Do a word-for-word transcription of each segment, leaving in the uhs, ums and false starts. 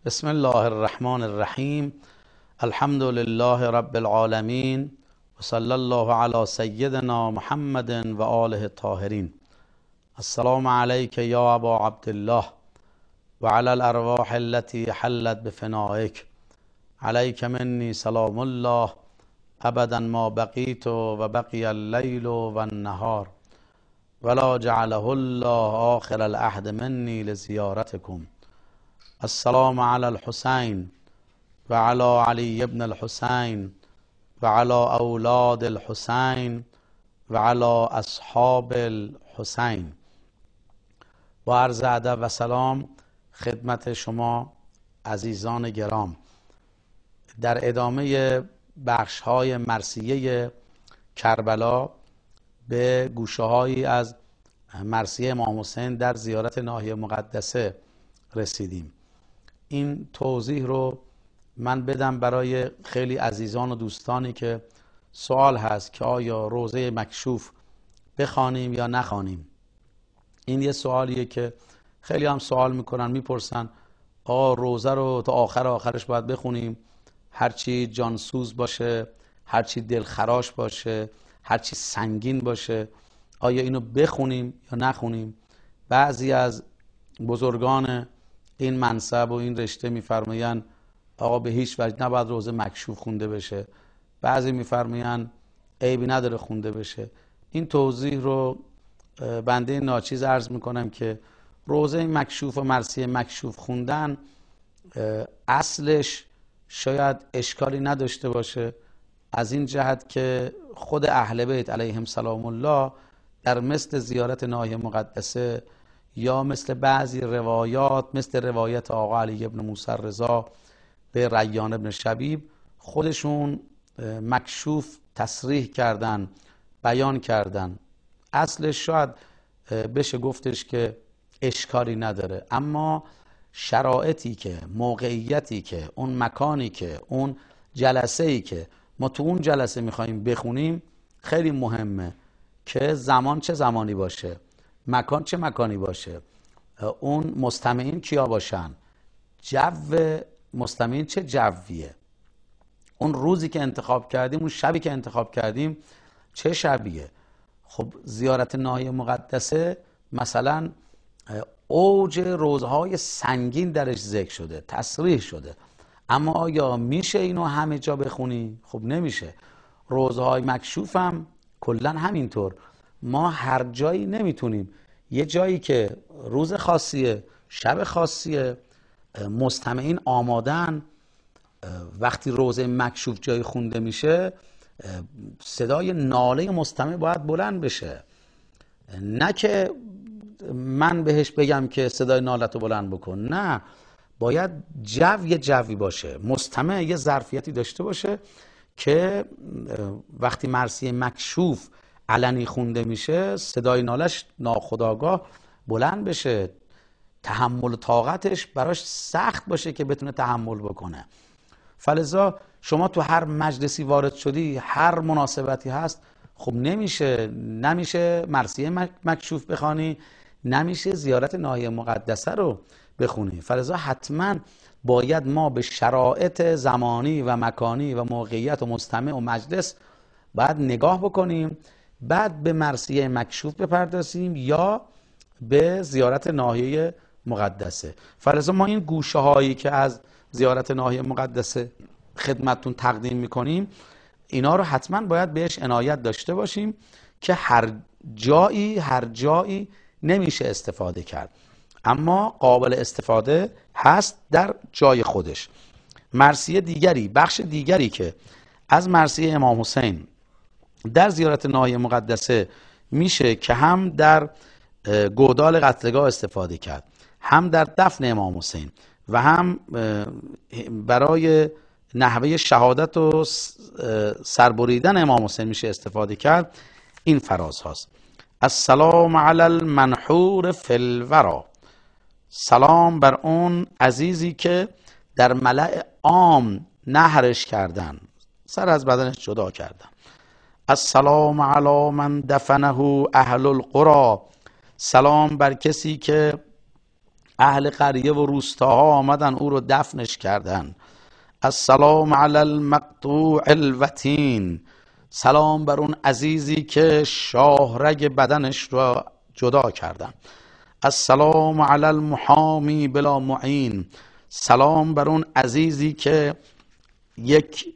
بسم الله الرحمن الرحیم. الحمد لله رب العالمین و صلی الله علی سیدنا محمد و آله الطاهرین. السلام علیک یا ابا عبدالله و علی الارواح التي حلت بفنائک. علیک منی سلام الله ابدا ما بقیت و بقی اللیل و النهار ولا جعله الله آخر العهد منی لزیارتکم. السلام علی الحسین و علی علی ابن الحسین و علی اولاد الحسین و علی اصحاب الحسین. با عرض ادب و سلام خدمت شما عزیزان گرام، در ادامه بخش های مرثیه کربلا به گوشه هایی از مرثیه امام حسین در زیارت ناحیه مقدسه رسیدیم. این توضیح رو من بدم برای خیلی عزیزان و دوستانی که سوال هست که آیا روضه مکشوف بخوانیم یا نخوانیم. این یه سوالیه که خیلی هم سوال میکنن، میپرسن آقا روضه رو تا آخر آخرش باید بخونیم، هرچی جانسوز باشه، هرچی دلخراش باشه، هرچی سنگین باشه، آیا اینو بخونیم یا نخونیم؟ بعضی از بزرگان این منصب و این رشته میفرمایند آقا به هیچ وجه نباید روضه مکشوف خونده بشه. بعضی میفرمایند عیبی نداره خونده بشه. این توضیح رو بنده ناچیز عرض میکنم که روضه مکشوف و مرثیه مکشوف خوندن اصلش شاید اشکالی نداشته باشه، از این جهت که خود اهل بیت علیهم سلام الله در مثل زیارت ناحیه مقدسه یا مثل بعضی روایات، مثل روایت آقا علی ابن موسی رضا به ریان ابن شبیب، خودشون مکشوف تصریح کردن، بیان کردن. اصلش شاید بشه گفتش که اشکالی نداره، اما شرایطی که، موقعیتی که، اون مکانی که، اون جلسه‌ای که ما تو اون جلسه میخواییم بخونیم خیلی مهمه که زمان چه زمانی باشه، مکان چه مکانی باشه، اون مستمعین کیا باشن، جو مستمعین چه جویه، اون روزی که انتخاب کردیم، اون شبی که انتخاب کردیم چه شبیه. خب زیارت ناحیه مقدسه مثلا اوج روزهای سنگین درش ذکر شده، تصریح شده، اما آیا میشه اینو همه جا بخونی؟ خب نمیشه. روزهای مکشوف هم کلا همینطور، ما هر جایی نمیتونیم. یه جایی که روز خاصیه، شب خاصیه، مستمعین آمادن، وقتی روزه مکشوف جای خونده میشه صدای ناله مستمع باید بلند بشه، نه که من بهش بگم که صدای نالتو بلند بکن، نه، باید جو یه جوی باشه، مستمع یه ظرفیتی داشته باشه که وقتی مرثیه مکشوف علنی خونده میشه صدای نالش ناخودآگاه بلند بشه، تحمل و طاقتش براش سخت باشه که بتونه تحمل بکنه. فلذا شما تو هر مجلسی وارد شدی، هر مناسبتی هست، خب نمیشه نمیشه مرثیه مکشوف بخوانی، نمیشه زیارت ناحیه مقدسه رو بخونی. فلذا حتما باید ما به شرایط زمانی و مکانی و موقعیت و مستمع و مجلس باید نگاه بکنیم، بعد به مرثیه مکشوف بپردازیم یا به زیارت ناحیه مقدسه. فلذا ما این گوشه هایی که از زیارت ناحیه مقدسه خدمتتون تقدیم میکنیم، اینا رو حتما باید بهش عنایت داشته باشیم که هر جایی هر جایی نمیشه استفاده کرد، اما قابل استفاده هست در جای خودش. مرثیه دیگری، بخش دیگری که از مرثیه امام حسین در زیارت ناحیه مقدسه میشه که هم در گودال قتلگاه استفاده کرد، هم در دفن امام حسین و هم برای نحوه شهادت و سربریدن امام حسین میشه استفاده کرد، این فراز هاست: السلام علی المنحور فی الورا. سلام بر اون عزیزی که در ملأ عام نحرش کردن، سر از بدنش جدا کردن. السلام علی من دفنه اهل القرى. سلام بر کسی که اهل قریه و روستاها آمدن او رو دفنش کردن. السلام علی المقطوع الوتین، سلام بر اون عزیزی که شاهرگ بدنش رو جدا کردن. السلام علی المحامی بلا معین، سلام بر اون عزیزی که یک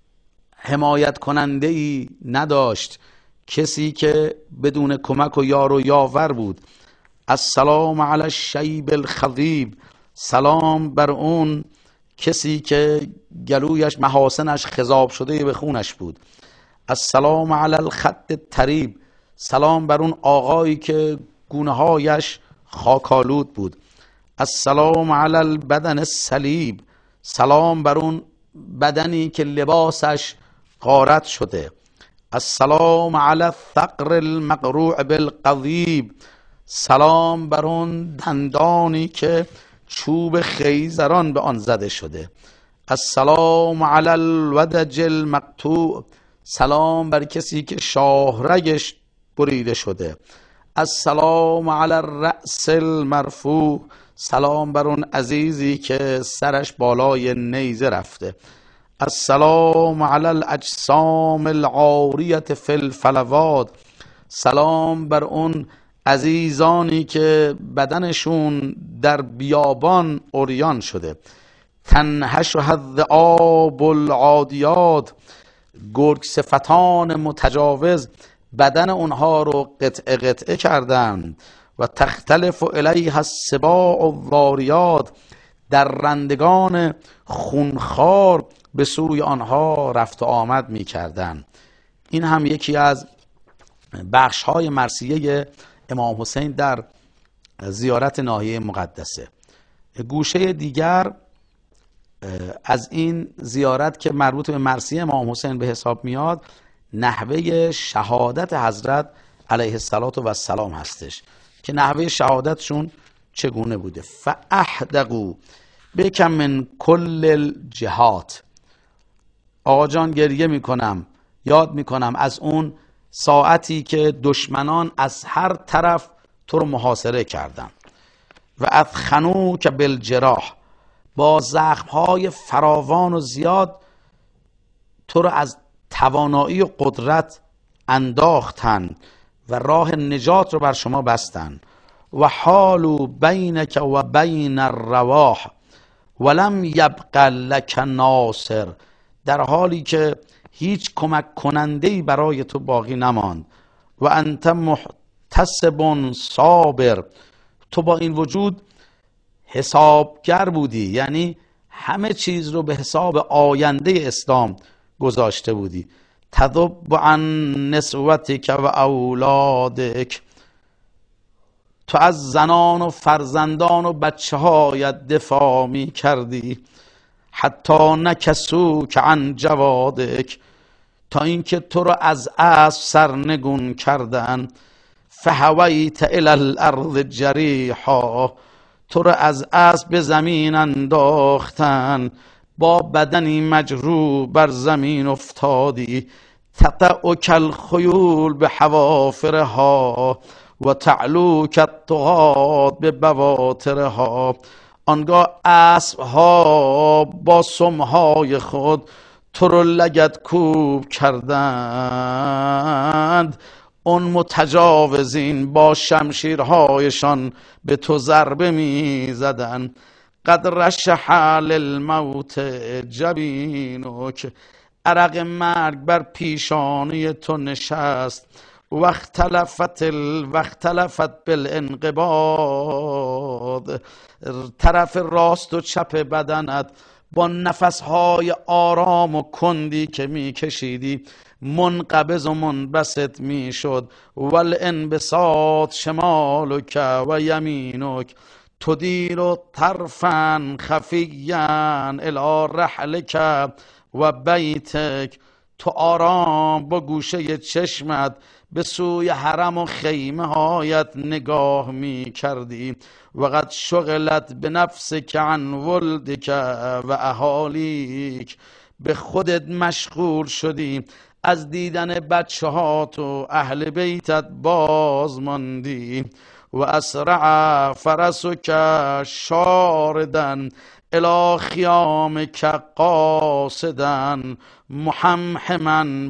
حمایت کننده ای نداشت، کسی که بدون کمک و یار و یاور بود. السلام علی الشیب الخضیب، سلام بر اون کسی که گلویش محاسنش خضاب شده به خونش بود. السلام علی الخد الطریب، سلام بر اون آقایی که گونه هایش خاکالود بود. السلام علی البدن الصلیب، سلام بر اون بدنی که لباسش غارت شده. السلام علی الثغر المقروع بالقضیب، سلام بر اون دندانی که چوب خیزران به آن زده شده. السلام علی الودج المقطوع، سلام بر کسی که شاهرگش بریده شده. السلام علی الرأس المرفوع، سلام بر اون عزیزی که سرش بالای نیزه رفته. السلام علی الاجسام العاریة فی الفلوات، سلام بر اون عزیزانی که بدنشون در بیابان عریان شده. تنهشها الذئاب العادیات، گرگ صفتان متجاوز بدن اونها رو قطعه قطعه کردن. و تختلف الیها السباع الضاریات، در رندگان خونخوار به سوی آنها رفت و آمد می کردن. این هم یکی از بخش های مرثیه امام حسین در زیارت ناحیه مقدسه. گوشه دیگر از این زیارت که مربوط به مرثیه امام حسین به حساب میاد، نحوه شهادت حضرت علیه السلام هستش که نحوه شهادتشون چگونه بوده. فاحدقوا بکم من کل الجهات، آقا جان گریه میکنم، یاد میکنم از اون ساعتی که دشمنان از هر طرف تو رو محاصره کردن. و اثخنوک بالجراح، با زخمهای فراوان و زیاد تو رو از توانایی و قدرت انداختن و راه نجات رو بر شما بستن. و حالوا بینک و بین الرواح ولم یبق لک ناصر، در حالی که هیچ کمک کننده‌ای برای تو باقی نماند. و انت محتسب صابر، تو با این وجود حسابگر بودی، یعنی همه چیز رو به حساب آینده اسلام گذاشته بودی. تذب عن نسوتک و اولادک، تو از زنان و فرزندان و بچه هایت دفاع می کردی. حتی نکسوک عن جوادک، تا اینکه تو را از اسب سرنگون کردن. فهویت الی الارض جریحا، تو را از اسب به زمین انداختن، با بدنی مجروح بر زمین افتادی. تطأک الخیول به حوافرها و تعلوک الطغات به بواترها، آنگاه اسبها با سمهای خود تو رو لگد کوب کردند، اون متجاوزین با شمشیرهایشان به تو ضربه می زدن. قد رشح للموت جبینک، عرق مرگ بر پیشانی تو نشست. و اختلفت ال... و اختلفت بالانقباض، طرف راست و چپ بدنت با نفسهای آرام و کندی که می کشیدی منقبض و منبسط می شد. والانبساط شمالک و یمینک، تدیر طرفا خفیا الی رحلک و بیتک، تو آرام با گوشه چشمت به سوی حرم و خیمه هایت نگاه می کردی. و قد شغلت به نفسک عن ولدک و اهالیک، به خودت مشغول شدی، از دیدن بچه هات و اهل بیتت باز ماندی. و اسرع فرسک شاردا الی خیامک قاصدا محمحما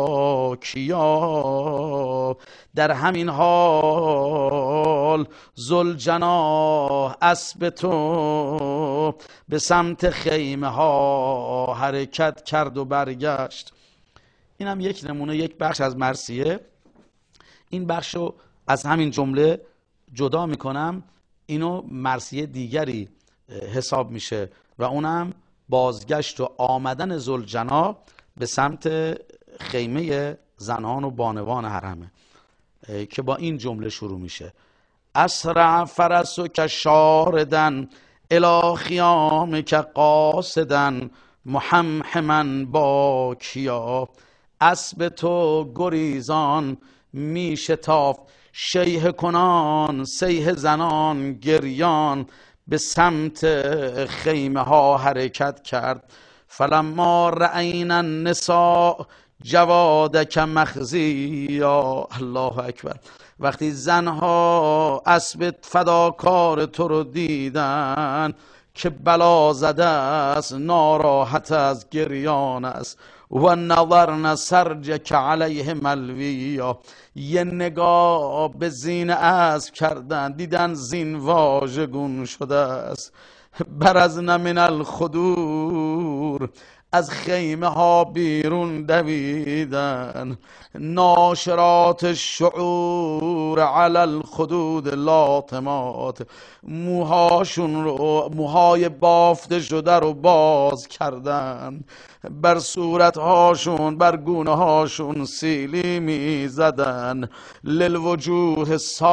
باکیا. در همین حال ذوالجناح اسب تو به سمت خیمه ها حرکت کرد و برگشت. این هم یک نمونه، یک بخش از مرثیه. این بخش رو از همین جمله جدا میکنم، اینو مرثیه دیگری حساب میشه و اونم بازگشت و آمدن ذوالجناح به سمت خیمه زنان و بانوان حرمه که با این جمله شروع میشه: اسرع فرسک شاردا الی خیامک قاصدا محمحما باکیا. اسب تو گریزان می شتافت، شیهه کنان صیحه زنان گریان به سمت خیمه ها حرکت کرد. فلما رأینا النساء جوادک مخزیا. الله اکبر. وقتی زنها اسب فداکار تو رو دیدن که بلا زده است، ناراحت از گریان است، و نظرن سرجک علیه ملویا، یه نگاه به زین اسب کردن، دیدن زین واژگون شده است. برزن من الخدور، از خیمه ها بیرون دویدن. ناشرات شعور علی الخدود لاطمات، موهاشون رو، موهای بافته شده رو باز کردن، بر صورتهاشون، بر گونه هاشون سیلی می زدن. للوجوه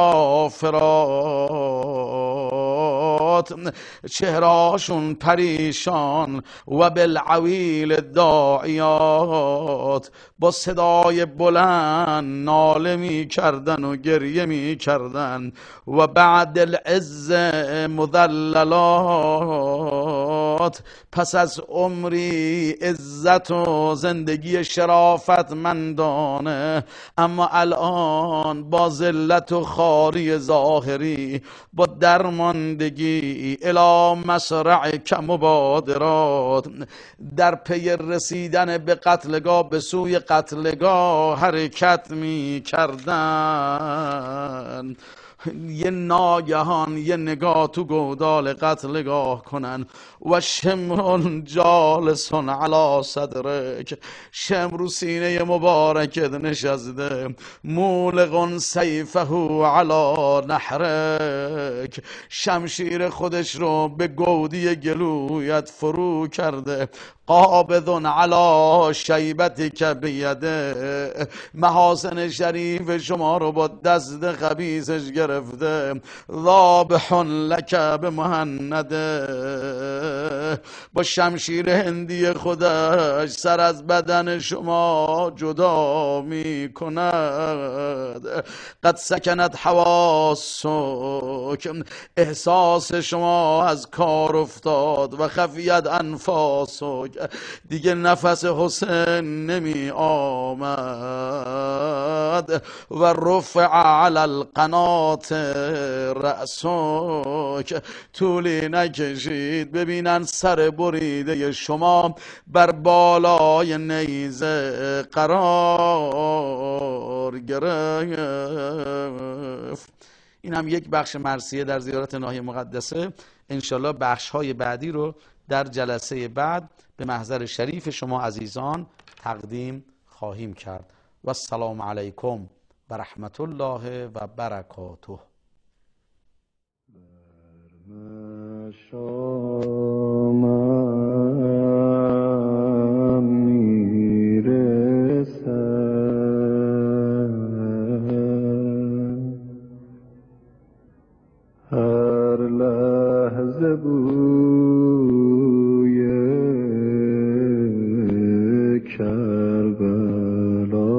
صافرات، چهرهاشون پریشان. و بالعویل داعیات، با صدای بلند ناله می کردن و گریه می کردن. و بعد العز مذللات، پس از عمری عزت و زندگی شرافت مندانه، اما الان با ذلت و خواری ظاهری، با درماندگی، الی مسرعک مبادرات، در پی رسیدن به قتلگاه، به سوی قتلگاه حرکت می کردن. یه ناگهان یه نگاه تو گودال قتلگاه کنن. و شمرون جالسون علی صدرک، شمر رو سینه مبارکت نشسته. مولقون سیفه علی نحرک، شمشیر خودش رو به گودی گلویت فرو کرده. قابض علی شیبتک بیده، محاسن شریف شما رو با دست خبیثش گرفته. ذابح لک بمهنده، با شمشیر هندی خودش سر از بدن شما جدا می کند. قد سکنت حواسک، احساس شما از کار افتاد. و خفیت انفاسک، دیگه نفس حسین نمی آمد. و رفع علی القنات رأسک، طولی نکشید ببینن سر بریده شما بر بالای نیزه قرار گرفت. این هم یک بخش مرثیه در زیارت ناحیه مقدسه. انشالله بخش های بعدی رو در جلسه بعد به محضر شریف شما عزیزان تقدیم خواهیم کرد. و السلام علیکم و رحمت الله و برکاته. هر لحظه بوی کربلا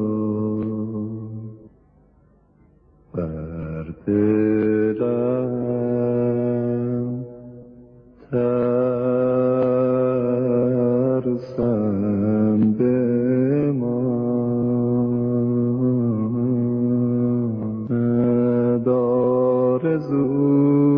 بر دلم ترسم بمان. او